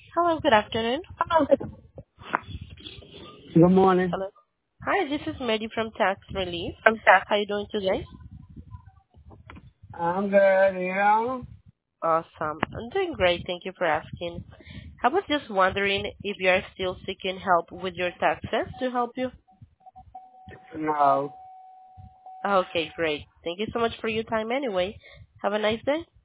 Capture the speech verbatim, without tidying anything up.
Hello, good afternoon. Good morning. Hello. Hi, this is Mehdi from Tax Relief. Okay. How are you doing today? I'm good. Yeah. Awesome. I'm doing great. Thank you for asking. I was just wondering if you are still seeking help with your taxes to help you. No. Okay, great. Thank you so much for your time anyway. Have a nice day.